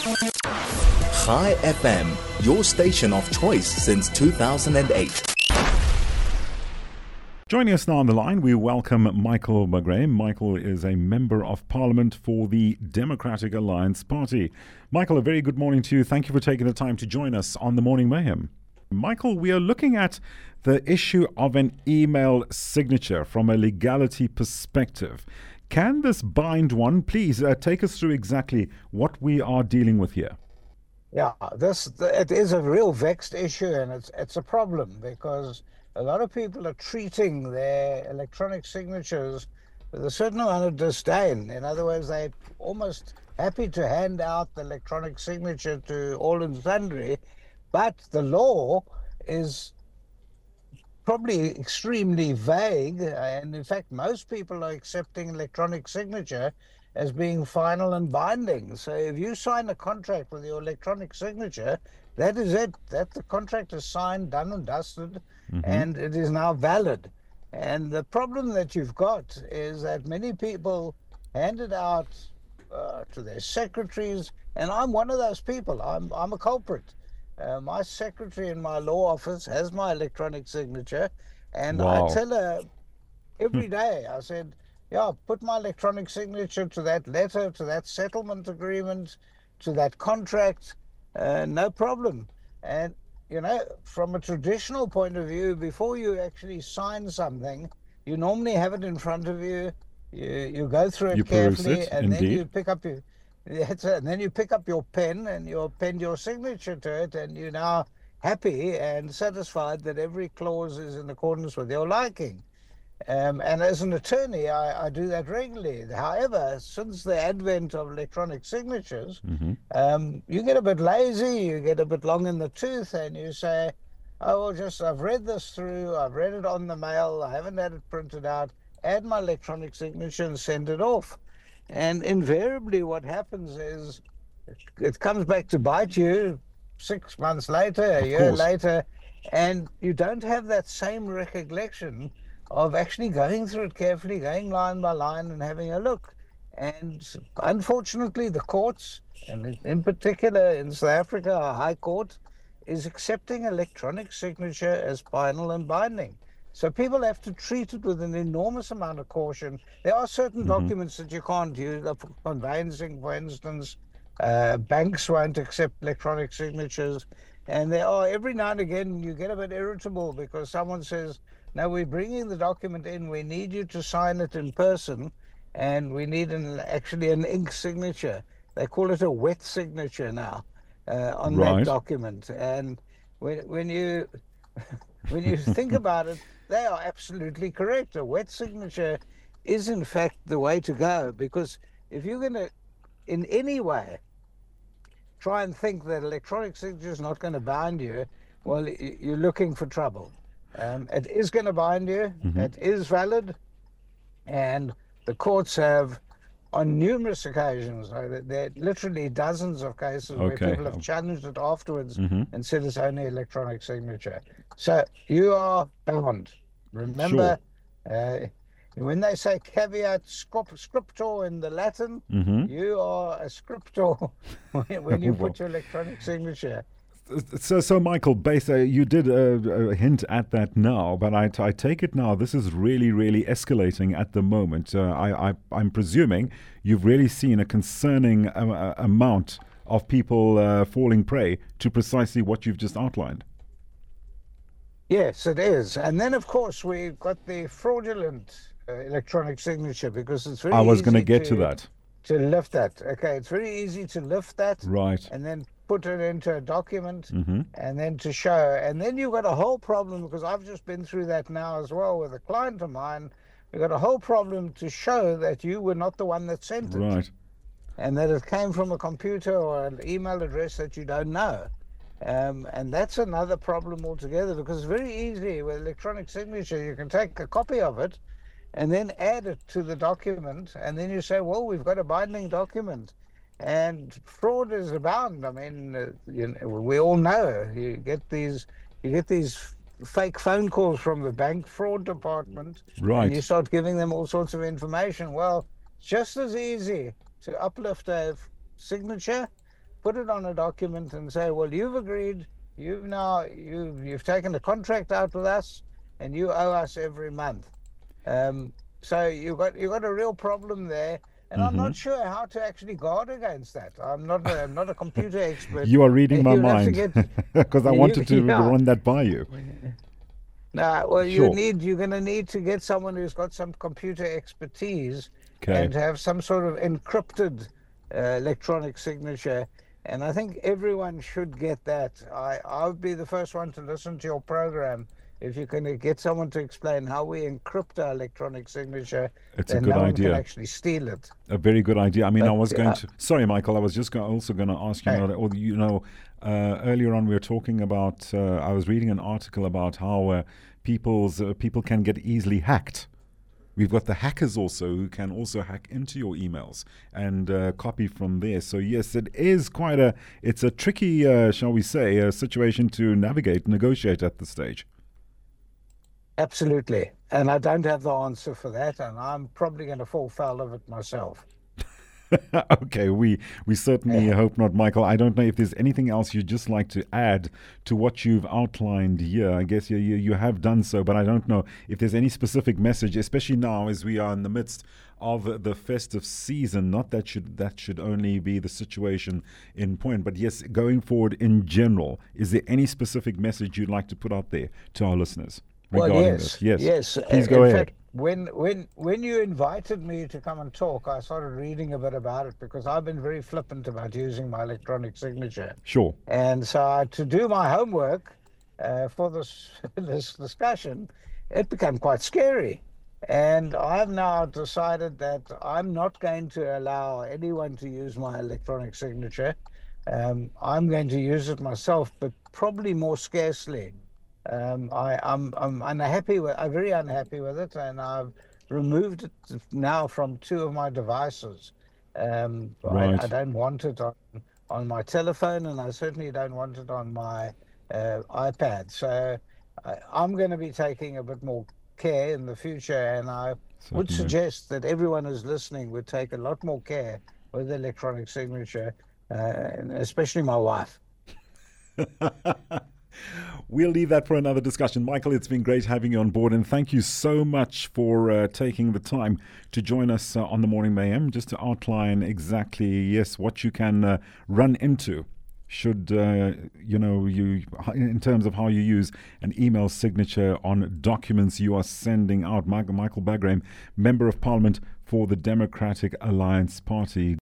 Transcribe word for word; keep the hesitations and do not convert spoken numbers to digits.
Chai F M, your station of choice since two thousand eight. Joining us now on the line, we welcome Michael McGrane. Michael is a Member of Parliament for the Democratic Alliance Party. Michael, a very good morning to you. Thank you for taking the time to join us on The Morning Mayhem. Michael, we are looking at the issue of an email signature from a legality perspective. Can this bind one? Please uh, take us through exactly what we are dealing with here. Yeah, this it is a real vexed issue, and it's it's a problem because a lot of people are treating their electronic signatures with a certain amount of disdain. In other words, they're almost happy to hand out the electronic signature to all and sundry, but the law is probably extremely vague, and in fact most people are accepting electronic signature as being final and binding. So if you sign a contract with your electronic signature, that is it. That the contract is signed, done and dusted, mm-hmm. and it is now valid. And the problem that you've got is that many people hand it out uh, to their secretaries, and I'm one of those people. I'm I'm a culprit. Uh, my secretary in my law office has my electronic signature, and wow. I tell her every day, I said, yeah, put my electronic signature to that letter, to that settlement agreement, to that contract, uh, no problem. And, you know, from a traditional point of view, before you actually sign something, you normally have it in front of you, you, you go through it you carefully, it, and indeed. then you pick up your... And then you pick up your pen and you append your signature to it, and you're now happy and satisfied that every clause is in accordance with your liking. Um, and as an attorney, I, I do that regularly. However, since the advent of electronic signatures, mm-hmm. um, you get a bit lazy, you get a bit long in the tooth, and you say, oh, well, just I've read this through, I've read it on the mail, I haven't had it printed out, add my electronic signature and send it off. And invariably what happens is it comes back to bite you six months later, a of year course. later, and you don't have that same recollection of actually going through it carefully, going line by line and having a look. And unfortunately, the courts, and in particular in South Africa, our High Court, is accepting electronic signature as final and binding. So people have to treat it with an enormous amount of caution. There are certain mm-hmm. documents that you can't use, like conveyancing, for instance. Uh, banks won't accept electronic signatures. And there are, every now and again, you get a bit irritable because someone says, no, we're bringing the document in, we need you to sign it in person, and we need an, actually an ink signature. They call it a wet signature now uh, on right. that document. And when, when you... when you think about it, they are absolutely correct. A wet signature is, in fact, the way to go, because if you're going to, in any way, try and think that electronic signature is not going to bind you, well, you're looking for trouble. Um, it is going to bind you. Mm-hmm. It is valid. And the courts have, on numerous occasions, there are literally dozens of cases okay. where people have challenged it afterwards mm-hmm. and said it's only electronic signature. So you are bound. Remember, sure. uh, when they say caveat scriptor in the Latin, mm-hmm. you are a scriptor when you put your electronic signature. So, so Michael, basically, you did a, a hint at that now, but I, I take it now this is really, really escalating at the moment. Uh, I, I, I'm presuming you've really seen a concerning uh, amount of people uh, falling prey to precisely what you've just outlined. Yes, it is. And then, of course, we've got the fraudulent uh, electronic signature, because it's very I was going to get to that. To lift that. Okay, it's very easy to lift that. Right. And then put it into a document mm-hmm. and then to show. And then you've got a whole problem, because I've just been through that now as well with a client of mine. We've got a whole problem to show that you were not the one that sent it. Right. And that it came from a computer or an email address that you don't know. Um, and that's another problem altogether, because it's very easy with electronic signature. You can take a copy of it and then add it to the document, and then you say, well, we've got a binding document. And fraud is abound. I mean, uh, you know, we all know you get these you get these fake phone calls from the bank fraud department, right? And you start giving them all sorts of information. Well, just as easy to uplift a signature put it on a document and say, well, you've agreed, you've now, you've, you've taken a contract out with us and you owe us every month. Um, so you've got, you've got a real problem there. And mm-hmm. I'm not sure how to actually guard against that. I'm not a, I'm not a computer expert. You are reading my mind, because I wanted you, to yeah. run that by you. No, well, sure. you need you're going to need to get someone who's got some computer expertise okay. and have some sort of encrypted uh, electronic signature. And I think everyone should get that. I I would be the first one to listen to your program. If you can get someone to explain how we encrypt our electronic signature, it's then a good no idea. one can actually steal it. A very good idea. I mean, but, I was going uh, to. Sorry, Michael. I was just go, also going to ask you. Hey. Know, or, you know, uh, earlier on we were talking about. Uh, I was reading an article about how uh, people's uh, people can get easily hacked. We've got the hackers also who can also hack into your emails and uh, copy from there. So yes, it is quite a. It's a tricky, uh, shall we say, a situation to navigate, negotiate at this stage. Absolutely. And I don't have the answer for that, and I'm probably going to fall foul of it myself. Okay, we, we certainly yeah. hope not, Michael. I don't know if there's anything else you'd just like to add to what you've outlined here. I guess you, you, you have done so, but I don't know if there's any specific message, especially now as we are in the midst of the festive season. Not that should that should only be the situation in point, but yes, going forward in general, is there any specific message you'd like to put out there to our listeners? Well, yes, this. yes, yes. Please uh, go in ahead. Fact, when when when you invited me to come and talk, I started reading a bit about it because I've been very flippant about using my electronic signature. Sure. And so I, to do my homework uh, for this this discussion, it became quite scary. And I've now decided that I'm not going to allow anyone to use my electronic signature. Um, I'm going to use it myself, but probably more scarcely. Um, I, I'm I'm unhappy with. I'm very unhappy with it, and I've removed it now from two of my devices. Um, right. I, I don't want it on on my telephone, and I certainly don't want it on my uh, iPad. So I, I'm going to be taking a bit more care in the future, and I certainly. would suggest that everyone who's listening would take a lot more care with the electronic signature, uh, and especially my wife. We'll leave that for another discussion. Michael, it's been great having you on board, and thank you so much for uh, taking the time to join us uh, on the Morning Mayhem, just to outline exactly, yes, what you can uh, run into should, uh, you know, you in terms of how you use an email signature on documents you are sending out. Michael, Michael Bagraim, Member of Parliament for the Democratic Alliance Party.